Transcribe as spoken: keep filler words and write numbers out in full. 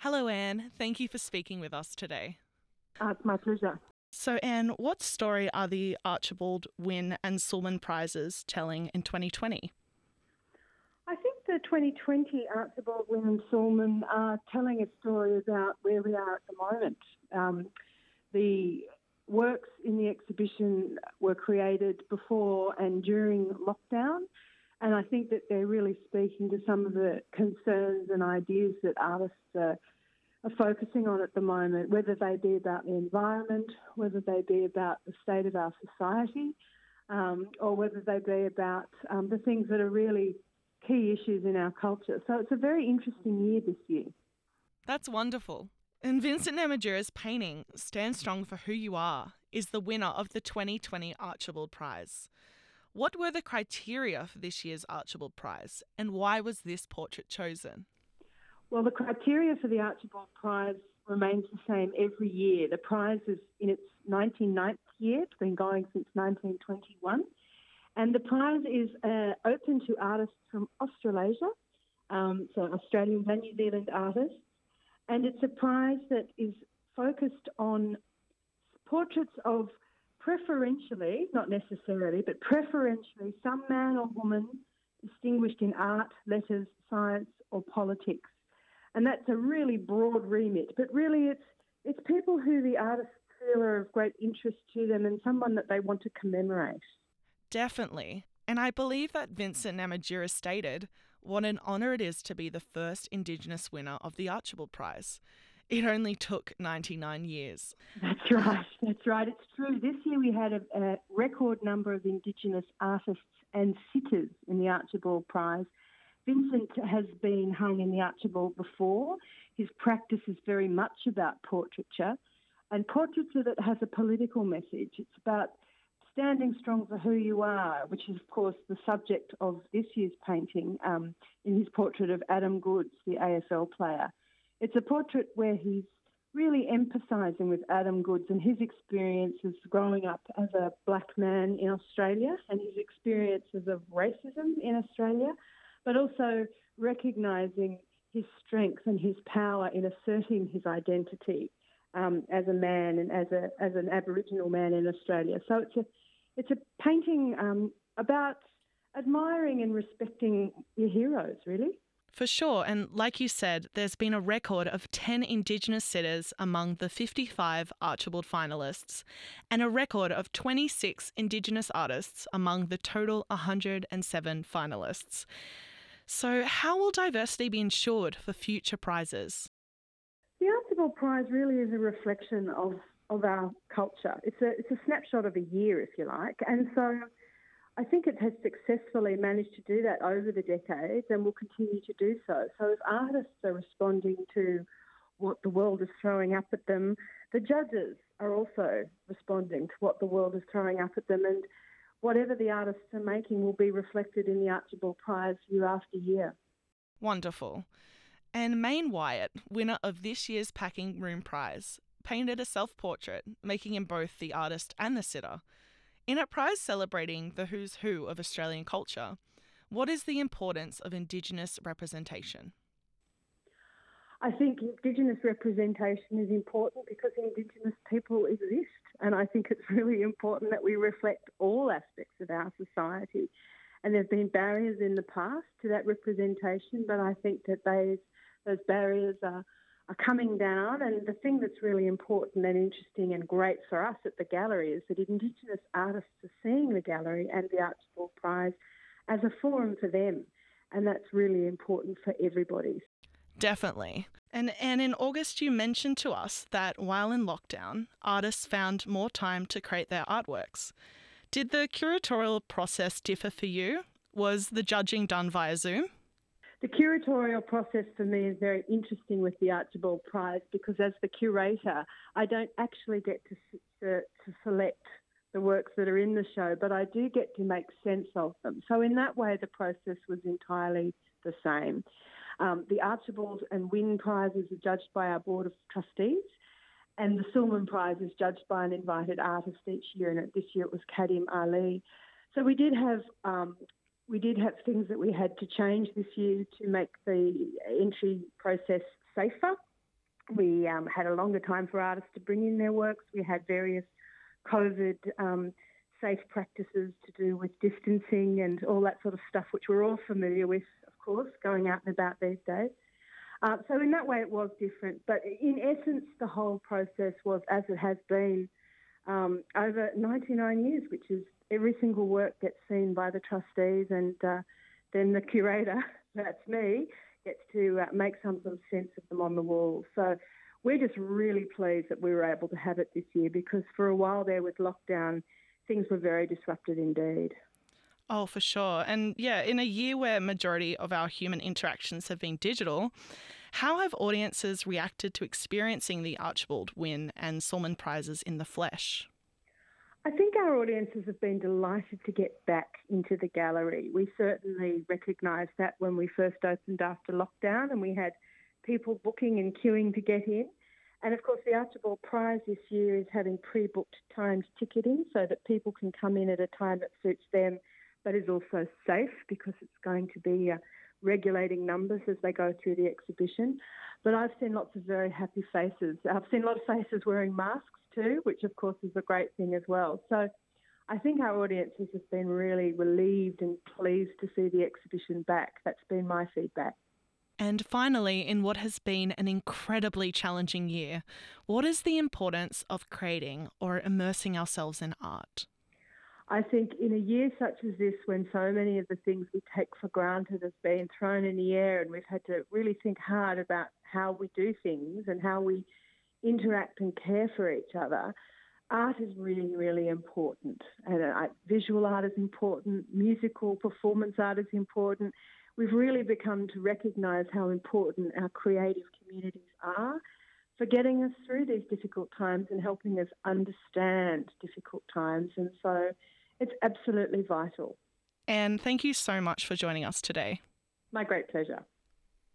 Hello, Anne. Thank you for speaking with us today. Uh, it's my pleasure. So, Anne, what story are the Archibald, Wynne and Sulman Prizes telling in twenty twenty? I think the twenty twenty Archibald, Wynne and Sulman are telling a story about where we are at the moment. Um, the works in the exhibition were created before and during lockdown, and I think that they're really speaking to some of the concerns and ideas that artists are, are focusing on at the moment, whether they be about the environment, whether they be about the state of our society, um, or whether they be about um, the things that are really key issues in our culture. So it's a very interesting year this year. That's wonderful. And Vincent Namatjira's painting, Stand Strong for Who You Are, is the winner of the twenty twenty Archibald Prize. What were the criteria for this year's Archibald Prize, and why was this portrait chosen? Well, the criteria for the Archibald Prize remains the same every year. The prize is in its ninety-ninth year. It's been going since nineteen twenty-one. And the prize is uh, open to artists from Australasia, um, so Australian and New Zealand artists. And it's a prize that is focused on portraits of preferentially, not necessarily, but preferentially some man or woman distinguished in art, letters, science or politics. And that's a really broad remit. But really it's it's people who the artists feel are of great interest to them and someone that they want to commemorate. Definitely. And I believe that Vincent Namatjira stated what an honour it is to be the first Indigenous winner of the Archibald Prize. It only took ninety-nine years. That's right, that's right. It's true. This year we had a, a record number of Indigenous artists and sitters in the Archibald Prize. Vincent has been hung in the Archibald before. His practice is very much about portraiture, and portraiture that has a political message. It's about standing strong for who you are, which is, of course, the subject of this year's painting um, in his portrait of Adam Goodes, the A F L player. It's a portrait where he's really emphasising with Adam Goodes and his experiences growing up as a black man in Australia and his experiences of racism in Australia, but also recognising his strength and his power in asserting his identity um, as a man and as a as an Aboriginal man in Australia. So it's a It's a painting um, about admiring and respecting your heroes, really. For sure, and like you said, there's been a record of ten Indigenous sitters among the fifty-five Archibald finalists and a record of twenty-six Indigenous artists among the total one hundred seven finalists. So how will diversity be ensured for future prizes? The Archibald Prize really is a reflection of of our culture. It's a it's a snapshot of a year, if you like. And so I think it has successfully managed to do that over the decades and will continue to do so. So if artists are responding to what the world is throwing up at them, the judges are also responding to what the world is throwing up at them, and whatever the artists are making will be reflected in the Archibald Prize year after year. Wonderful. And Maine Wyatt, winner of this year's Packing Room Prize, painted a self-portrait, making him both the artist and the sitter. In a prize celebrating the who's who of Australian culture, what is the importance of Indigenous representation? I think Indigenous representation is important because Indigenous people exist, and I think it's really important that we reflect all aspects of our society. And there have been barriers in the past to that representation, but I think that those, those barriers are are coming down, and the thing that's really important and interesting and great for us at the gallery is that Indigenous artists are seeing the gallery and the Archibald Prize as a forum for them, and that's really important for everybody. Definitely. And, and in August you mentioned to us that while in lockdown, artists found more time to create their artworks. Did the curatorial process differ for you? Was the judging done via Zoom? The curatorial process for me is very interesting with the Archibald Prize because as the curator, I don't actually get to, to, to select the works that are in the show, but I do get to make sense of them. So in that way, the process was entirely the same. Um, the Archibald and Wynne Prizes are judged by our Board of Trustees, and the Sulman Prize is judged by an invited artist each year, and this year it was Kadim Ali. So we did have um, we did have things that we had to change this year to make the entry process safer We um, had a longer time for artists to bring in their works. We had various COVID um, safe practices to do with distancing and all that sort of stuff, which we're all familiar with, of course, going out and about these days. Uh, so in that way it was different. But in essence, the whole process was as it has been um, over ninety-nine years, which is every single work gets seen by the trustees, and uh, then the curator, that's me, gets to uh, make some sort of sense of them on the wall. So we're just really pleased that we were able to have it this year, because for a while there with lockdown, things were very disrupted indeed. Oh, for sure. And yeah, in a year where majority of our human interactions have been digital, how have audiences reacted to experiencing the Archibald Wynne and Sulman Prizes in the flesh? I think our audiences have been delighted to get back into the gallery. We certainly recognised that when we first opened after lockdown, and we had people booking and queuing to get in. And of course, the Archibald Prize this year is having pre-booked timed ticketing so that people can come in at a time that suits them, but is also safe, because it's going to be uh, regulating numbers as they go through the exhibition. But I've seen lots of very happy faces. I've seen a lot of faces wearing masks too, which of course is a great thing as well. So I think our audiences have been really relieved and pleased to see the exhibition back. That's been my feedback. And finally, in what has been an incredibly challenging year, what is the importance of creating or immersing ourselves in art? I think in a year such as this, when so many of the things we take for granted have been thrown in the air, and we've had to really think hard about how we do things and how we interact and care for each other, art is really, really important. And uh, visual art is important, musical performance art is important. We've really become to recognise how important our creative communities are for getting us through these difficult times and helping us understand difficult times. And so it's absolutely vital. And thank you so much for joining us today. My great pleasure.